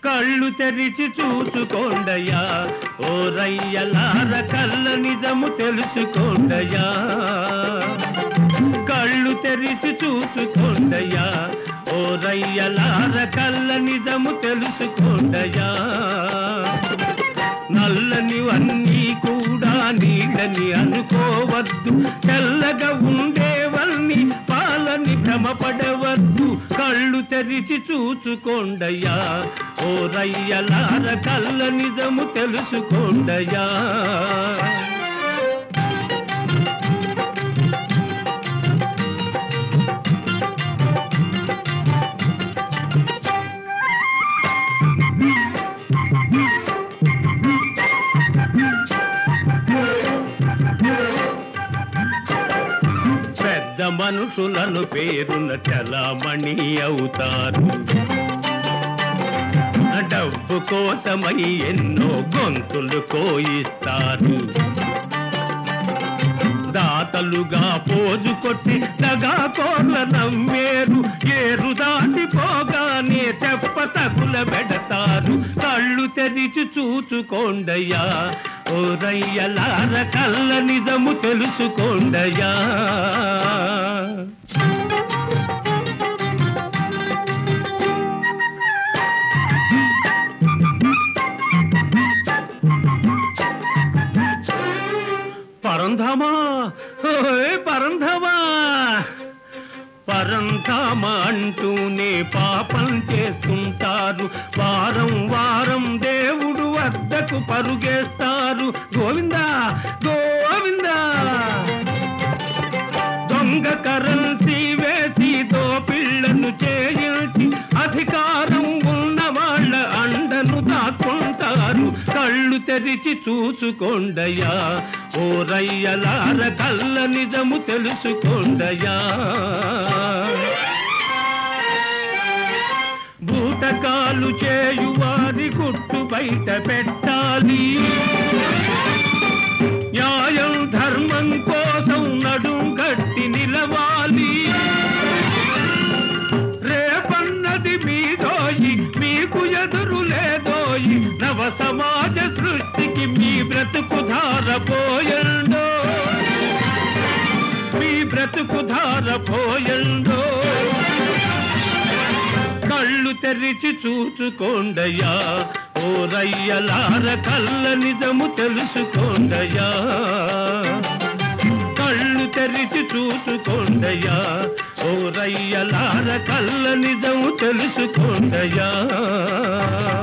కళ్ళు తెరిచి చూసుకోండయ్యా, ఓ రయ్యలార కళ్ళ నిజము తెలుసుకోండయ్యా. కళ్ళు తెరిచి చూసుకోండయ్యా, ఓ రయ్యలార కళ్ళ నిజము తెలుసుకోండయ్యా. నల్లనివన్నీ కూడా నీళ్ళని అనుకోవద్దు, తెల్లగా ఉండేవన్నీ పాలని భ్రమపడవద్దు. కళ్ళు తెరిచి చూసుకోండయ్యా, ఓ రయ్యలార కళ్ళ నిజము తెలుసుకోండయ్యా. పెద్ద మనుషులను పేరున చలామణి అవుతారు, డబ్బు కోసమై ఎన్నో గొంతులు కోయిస్తారు. దాతలుగా పోజు కొట్టి దగాకోర్ల నమ్మేరు, ఏరు దాటిపోగానే చెప్ప తగుల పెడతారు. కళ్ళు తెరిచి చూసుకోండయ్యా, ఓ రయ్యలార కళ్ళ నిజము తెలుసుకోండయ్యా. పరంధామా, పరంధామా, పరంధామా అంటూనే పాపం చేస్తుంటారు. వారం వారం దేవుడు వద్దకు పరుగేస్తారు. గోవిందా గోవిందా, దొంగ కరెన్సీ వేసి దోపిళ్లను చేయించి అధికారం ఉన్న వాళ్ళ అండను దాక్కుంటారు. కళ్ళు తెరిచి చూసుకోండయ్యా, ఓ రయ్యలార కళ్ళ నిజము తెలుసుకోండయ్యా. బూటకాలు చేయువారి గుట్టు బయట పెట్టాలి, న్యాయం ధర్మం కోసం నడుం కట్టి నిలవాలి. రేపన్నది మీదోయి, మీకు ఎదురు లేదోయి, నవ సమాజ సృష్టికి మీ బ్రతుకు ధారపోయండో, మీ బ్రతుకు ధారపోయండో. కళ్ళు తెరిచి చూసుకోండయ్యా, ఓ రయ్యలార కళ్ళ నిజము తెలుసుకోండయ్యా. కళ్ళు తెరిచి చూసుకోండయ్యా, ఓ రయ్యలార కళ్ళ నిజము తెలుసుకోండయ్యా.